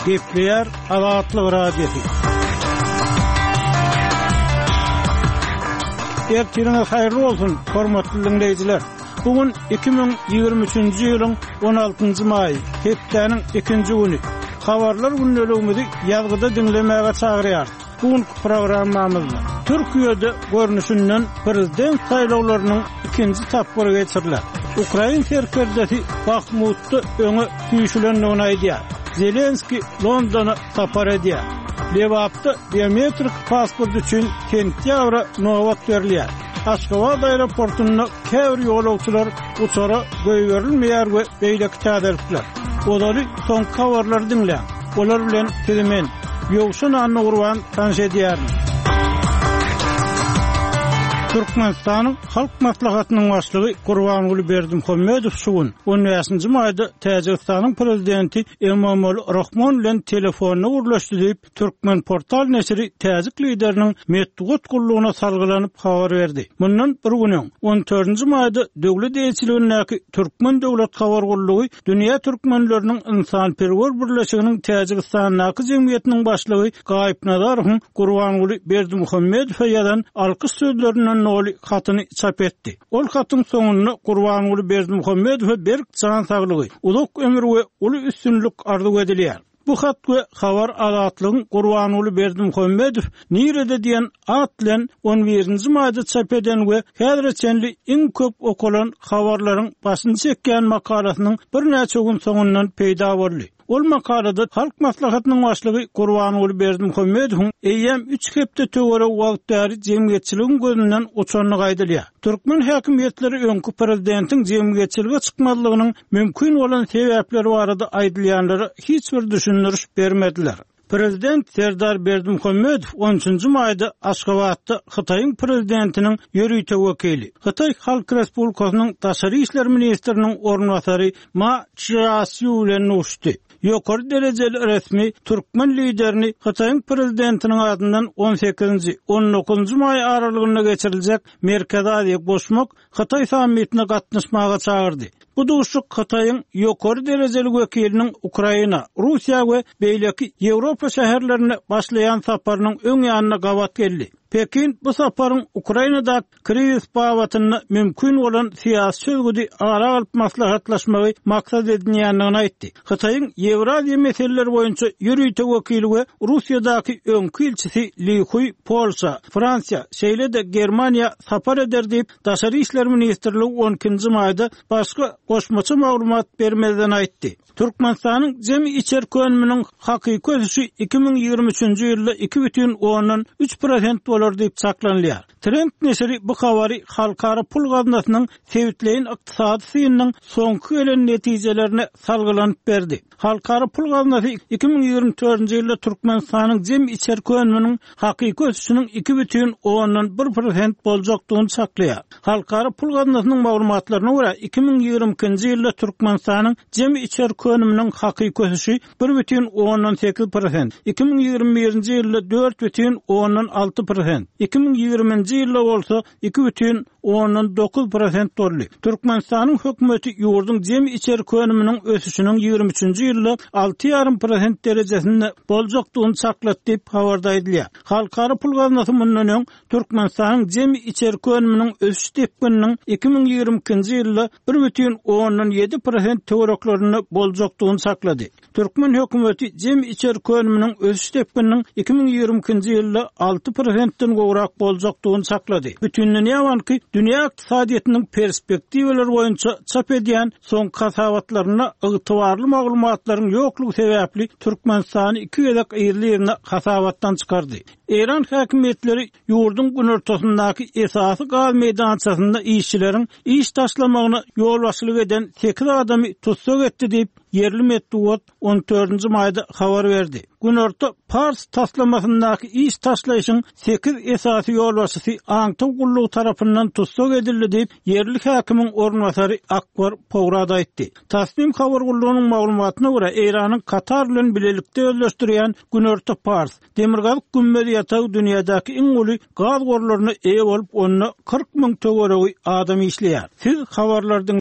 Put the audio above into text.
Gepleyer Azatlyk radiosu. Ertiriniz hayırlı olsun, hormatly dinleyijiler. Bugün 2023-nji ýylyň 16-njy maýy, hepdeniň 2-nji güni. Habarlar günnäligimizi ýazgyda dinlemäge çagyrýar. Bugün programmamyzda Türkiýede görnüşinden prezident saýlawlarynyň 2-nji tapyry geçiriler. Ukraina serkerdesi Bakhmutda öňe süýşülendigini aýdýar. Zelenski Londona tapar edýär. Lewapda biometrik pasport üçin sentýabra nowat berilýär. Aşgabat aeroportuna käbir ýolagçylar uçara göýberilmeýär we beýleki täzelikler. Olary soň habarlar dinleýär. Olar bilen tegemen ýogşun anny gurban tanş edýär. Türkmenistanyň halk maslahatynyň başlygy Gurbanuly Berdimuhammedow şugun 17-nji maýda Täjikistanyň prezidenti Emomali Rahmon bilen telefonna urlaşdy diýip Türkmen portal nesiri täzik lideriniň metdugat gullugyna salgylanyp habar berdi. Mundan bir güniň 14-nji maýda döwlet elçiligindäki Türkmen döwlet habar gullugy dünýä türkmenleriniň insanperwer birleşiginiň Täjikistanyň jemgyýetiniň başlygy Gaýip Nazarowyň Gurbanuly Berdimuhammedow ýazan alkys sözlerinden Noli hatyny çap etdi. Ol hatyň soňunda Gurbanuly Berdimuhammedow berk can saglygy, uzak ömür we uly üstünlük arzu edilýär. Bu hat we habar azatlygyň Gurbanuly Berdimuhammedow nirede diýen at bilen 11-nji maýda çap eden we häzirçenli iň köp okulan habarlaryň başyny çekýän makalasynyň bir näçe gün soňundan peýda boldy. Ol makalada halk maslahatynyň başlygy Gurbanuly Berdimuhammedow eýem 3 hepde töwere wagtdary jemgyýetçiligiň gözünden uçanlygy aýdylýar. Türkmen häkimetleri öňkü prezidentiň jemgyýetçilige çykmalygynyň mümkin bolan sebäpleri barada aýdylýanlary hiç bir düşündürüş bermediler. Prezident Serdar Berdimuhammedow 13-nji maýda Aşgabatda Hytaýyň prezidentiniň ýörüýte wekili, Hytaý Halk Respublikasynyň Daşary işler ministriniň ornwasary Ma Çiýasy bilen uçdy. Ýokary derejeli resmi Türkmen liderini Hytaýyň prezidentiniň adyndan 18-nji 19-njy maý aralygynda geçiriljek Merkez Aziýa boşmak Hytaý sammitine gatnaşmaga çagyrdy. Bu duşuk Hytaýyň ýokary derejeli wekiliniň Ukraina, Russiýa we beýleki Ýewropa şäherlerine başlayan saparynyň öň ýanyna gabat geldi. Pekin bu saparyň Ukrainada kriz bawatyny mümkin bolan siýasy sözgüdi ara alyp maslahatlaşmagy maksat edilýändigini aýtdy. Hytaýyň Ýewraziýa meseleleri boýunça ýörüýte wekili we Russiýadaky öňkü elçisi Lihuy Polşa, Fransiýa, şeýle-de Germaniýa sapar eder diýip Daşary işler ministrligi 12-nji maýda başga goşmaça maglumat bermeden aýtdy. Türkmenistanyň jemi içer könüminiň hakyky ösüşi 2023-nji ýylda 2,3% bolar diýip saklanýar. Trend nesiri bu habary halkara pul gaznasynyň sebitleýin ykdysady synynyň soňky gelen netijelerini salgylanyp berdi. Halkara pul gaznasy 2024-nji ýylda Türkmenistanyň jemi içer könüminiň hakyky ösüşiniň 2,1% boljakdygyny saklaýar. Halkara pul gaznasynyň maglumatlaryna görä 2022-nji ýylda Türkmenistanyň jemi içer könüminiň hakyky ösüşi 1,8%, 2021-nji ýylda 4,6%, 2020-nji ýylda bolsa 2,9% boldy. Türkmenistanyň hökümeti ýurdun jemi içer könüminiň ösüşiniň 23-nji ýylda 6,5% derejesinde boljakdygyny saklatdy diýip habarda aýdylýar. Halkara pul gaznasy mundan öň Türkmenistanyň jemi içer könüminiň ösüş tepkiniň 2022-nji ýylda 1,7% töwereklaryny boljakdygyny saklady. Türkmen hökümeti jemi içer könüminiň ösüş tepkiniň 2022-nji ýylda 6%-den gowrak boljakdygyny saklady. Bütünlüğüne ýawanky dünýä ykdysadyýatynyň perspektiweleri boýunça çap edýän soň hasabatlaryna ygtybarly maglumatlaryň ýoklugy sebäpli Türkmenistany iki ýyllyk ýerlerine hasabatdan çykardy. İran häkimetleri ýurdun gün ortasyndaky esasy gaz meýdançasynda işçileriň iş taşlamagyna ýol başlyk eden 8 adamy tutsak etdi diýip yerli metduat 14-nji maýda habar berdi. Günorta Pars taslamasyndaky iş taşlaýyşyň 8 esasy ýol başçysy Aňty gullugy tarapyndan tutsak edildi diýip yerli häkimiň ornwasary Akbar Powrad aýtdy. Tasnim habar gullugynyň maglumatyna görä Iranyň Katar bilen bilelikde özleşdirýän Günorta Pars demirgaz gümmedi ýatagy dünýädäki iň uly gaz gorlaryna eýe bolup ony 40 000 töweregi adam işleýär. Siz habarlardan